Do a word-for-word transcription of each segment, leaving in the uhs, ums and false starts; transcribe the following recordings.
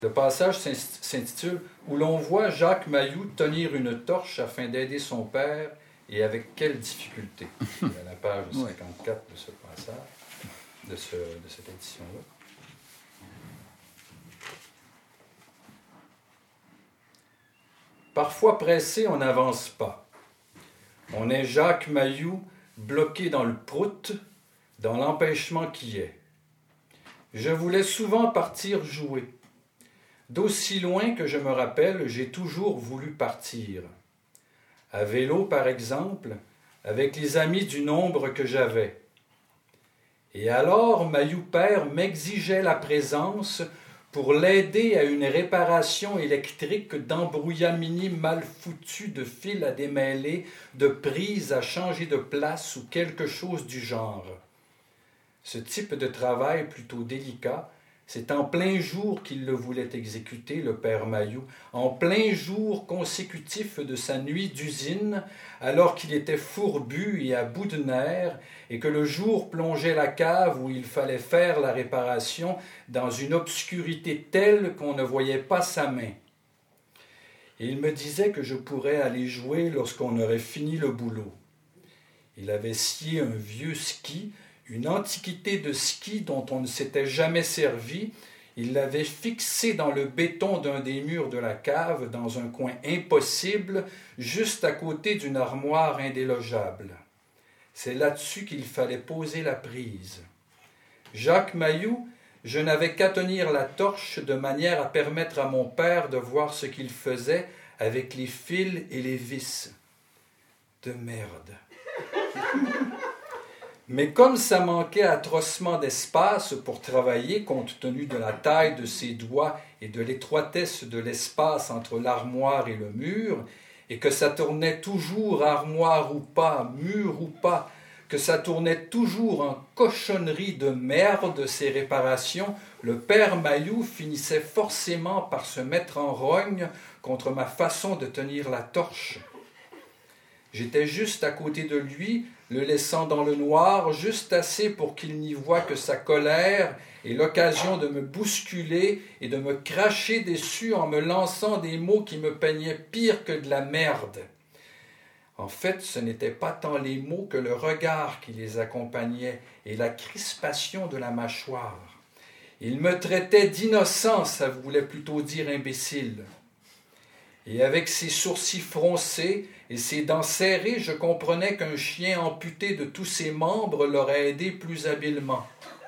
Le passage s'intitule « Où l'on voit Jacques Mailloux tenir une torche afin d'aider son père et avec quelle difficulté ». C'est à la page cinquante-quatre de ce passage, de, ce, de cette édition-là. Parfois pressé, on n'avance pas. On est Jacques Mailloux, bloqué dans le prout, dans l'empêchement qui est. Je voulais souvent partir jouer. D'aussi loin que je me rappelle, j'ai toujours voulu partir. À vélo, par exemple, avec les amis du nombre que j'avais. Et alors, Mailloux père m'exigeait la présence pour l'aider à une réparation électrique d'embrouillamini mal foutu, de fils à démêler, de prises à changer de place ou quelque chose du genre. Ce type de travail plutôt délicat, c'est en plein jour qu'il le voulait exécuter, le père Mailloux, en plein jour consécutif de sa nuit d'usine, alors qu'il était fourbu et à bout de nerfs, et que le jour plongeait la cave où il fallait faire la réparation dans une obscurité telle qu'on ne voyait pas sa main. Et il me disait que je pourrais aller jouer lorsqu'on aurait fini le boulot. Il avait scié un vieux ski, une antiquité de ski dont on ne s'était jamais servi. Il l'avait fixé dans le béton d'un des murs de la cave, dans un coin impossible, juste à côté d'une armoire indélogeable. C'est là-dessus qu'il fallait poser la prise. Jacques Mailloux, je n'avais qu'à tenir la torche de manière à permettre à mon père de voir ce qu'il faisait avec les fils et les vis. De merde. Mais comme ça manquait atrocement d'espace pour travailler, compte tenu de la taille de ses doigts et de l'étroitesse de l'espace entre l'armoire et le mur, et que ça tournait toujours, armoire ou pas, mur ou pas, que ça tournait toujours en cochonnerie de merde, ces réparations, le père Mailloux finissait forcément par se mettre en rogne contre ma façon de tenir la torche. J'étais juste à côté de lui, le laissant dans le noir, juste assez pour qu'il n'y voie que sa colère et l'occasion de me bousculer et de me cracher dessus en me lançant des mots qui me peignaient pire que de la merde. En fait, ce n'était pas tant les mots que le regard qui les accompagnait et la crispation de la mâchoire. Il me traitait d'innocent, ça voulait plutôt dire imbécile. Et avec ses sourcils froncés et ses dents serrées, je comprenais qu'un chien amputé de tous ses membres l'aurait aidé plus habilement.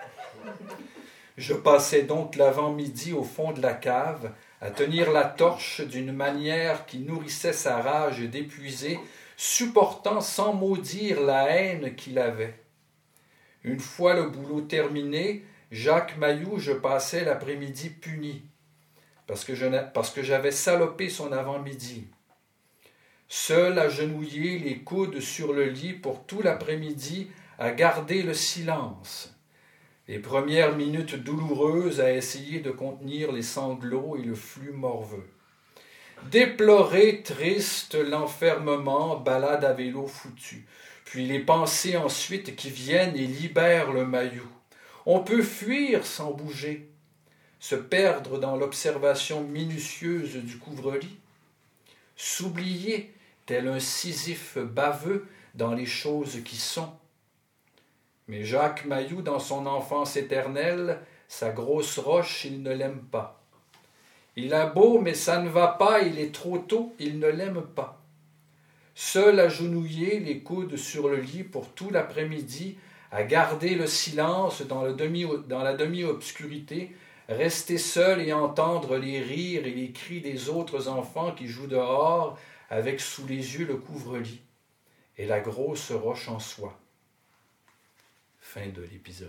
Je passais donc l'avant-midi au fond de la cave, à tenir la torche d'une manière qui nourrissait sa rage d'épuisé, supportant sans maudire la haine qu'il avait. Une fois le boulot terminé, Jacques Mailloux, je passais l'après-midi puni, parce que, je, parce que j'avais salopé son avant-midi. Seul agenouillé, les coudes sur le lit pour tout l'après-midi, à garder le silence. Les premières minutes douloureuses à essayer de contenir les sanglots et le flux morveux. Déplorer, triste, l'enfermement, balade à vélo foutu. Puis les pensées ensuite qui viennent et libèrent le Mailloux. On peut fuir sans bouger, se perdre dans l'observation minutieuse du couvre-lit, s'oublier tel un Sisyphe baveux dans les choses qui sont. Mais Jacques Mailloux, dans son enfance éternelle, sa grosse roche, il ne l'aime pas. Il a beau, mais ça ne va pas, il est trop tôt, il ne l'aime pas. Seul agenouillé, les coudes sur le lit pour tout l'après-midi, à garder le silence dans, le demi, dans la demi-obscurité, rester seul et entendre les rires et les cris des autres enfants qui jouent dehors, avec sous les yeux le couvre-lit et la grosse roche en soie. Fin de l'épisode.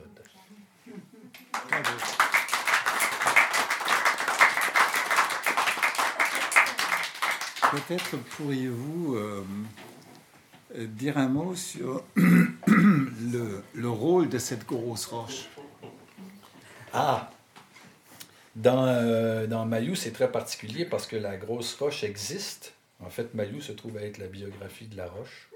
Peut-être pourriez-vous euh, dire un mot sur le, le rôle de cette grosse roche. Ah! Dans, euh, dans Mailloux, c'est très particulier parce que la grosse roche existe. En fait, Mailloux se trouve à être la biographie de la roche.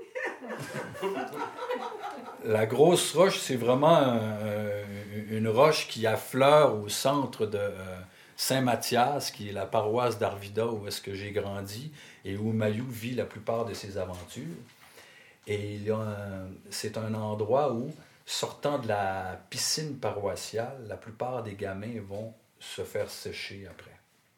La grosse roche, c'est vraiment euh, une roche qui affleure au centre de, euh, Saint-Mathias, qui est la paroisse d'Arvida où est-ce que j'ai grandi et où Mayou vit la plupart de ses aventures. Et il y a un, c'est un endroit où, sortant de la piscine paroissiale, la plupart des gamins vont se faire sécher après.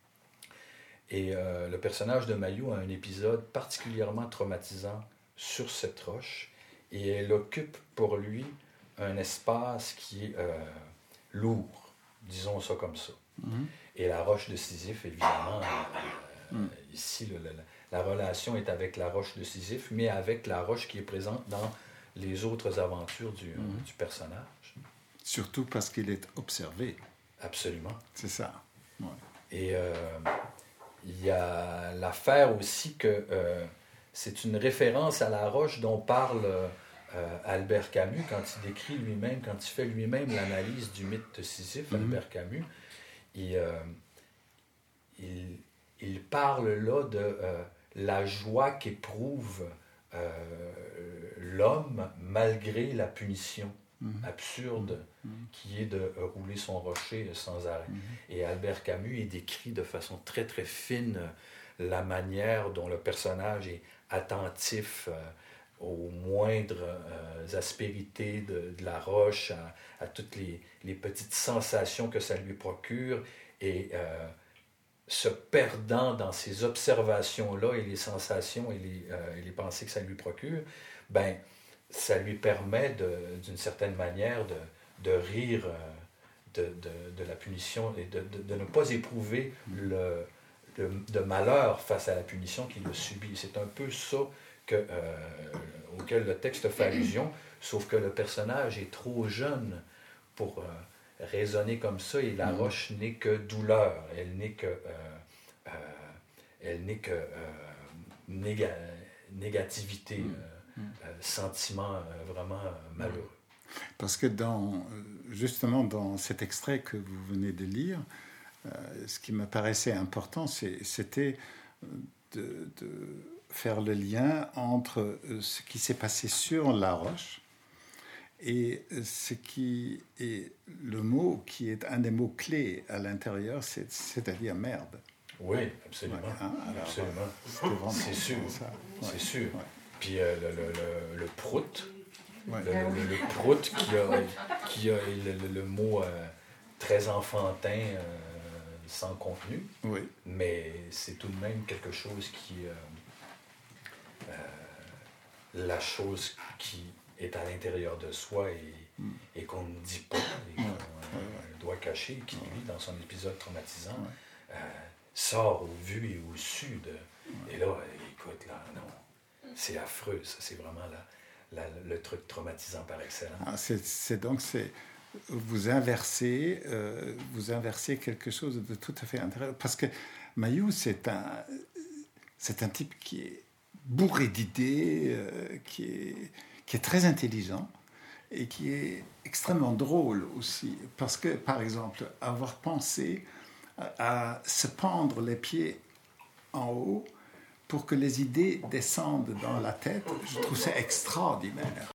Et euh, le personnage de Mayou a un épisode particulièrement traumatisant sur cette roche, et elle occupe pour lui un espace qui est euh, lourd, disons ça comme ça. Mm-hmm. Et la roche de Sisyphe, évidemment, euh, mm. ici, le, le, la relation est avec la roche de Sisyphe, mais avec la roche qui est présente dans les autres aventures du, mm. du personnage. Surtout parce qu'il est observé. Absolument. C'est ça. Ouais. Et euh, il y a l'affaire aussi que euh, c'est une référence à la roche dont parle euh, Albert Camus quand il décrit lui-même, quand il fait lui-même l'analyse du mythe de Sisyphe, mm-hmm. Albert Camus. Et, euh, il, il parle là de euh, la joie qu'éprouve euh, l'homme malgré la punition mm-hmm. absurde mm-hmm. qui est de rouler son rocher sans arrêt. Mm-hmm. Et Albert Camus il décrit de façon très très fine la manière dont le personnage est attentif euh, aux moindres euh, aspérités de, de la roche, à, à toutes les, les petites sensations que ça lui procure, et euh, se perdant dans ces observations-là et les sensations et les, euh, et les pensées que ça lui procure, ben, ça lui permet de, d'une certaine manière de, de rire euh, de, de, de la punition et de, de, de ne pas éprouver le, le, de malheur face à la punition qu'il a subie. C'est un peu ça que, euh, auquel le texte fait allusion, sauf que le personnage est trop jeune pour euh, raisonner comme ça, et la roche n'est que douleur, elle n'est que, euh, euh, elle n'est que euh, néga- négativité, euh, euh, sentiment euh, vraiment euh, malheureux. Parce que dans, justement dans cet extrait que vous venez de lire, euh, ce qui me paraissait important, c'est, c'était de... de faire le lien entre ce qui s'est passé sur la roche et ce qui est le mot qui est un des mots clés à l'intérieur, c'est, c'est-à-dire merde. Oui, absolument. Ouais, hein, alors, absolument. C'est sûr, ça. Ouais. C'est sûr. Ouais. Puis euh, le, le, le, le prout, ouais. le, le, le prout qui a, qui a le, le, le mot euh, très enfantin, euh, sans contenu, oui. Mais c'est tout de même quelque chose qui... Euh, Euh, la chose qui est à l'intérieur de soi et, mm. et qu'on ne dit pas, et qu'on euh, doit cacher, qui, lui, dans son épisode traumatisant, euh, sort au vu et au su de... Et là, écoute, là, non, c'est affreux, ça, c'est vraiment la, la, le truc traumatisant par excellence. Ah, c'est, c'est donc, c'est... Vous inversez, euh, vous inversez quelque chose de tout à fait intéressant. Parce que Mayou, c'est un, c'est un type qui est bourré d'idées, euh, qui, est, qui est très intelligent et qui est extrêmement drôle aussi. Parce que, par exemple, avoir pensé à, à se pendre les pieds en haut pour que les idées descendent dans la tête, je trouve ça extraordinaire.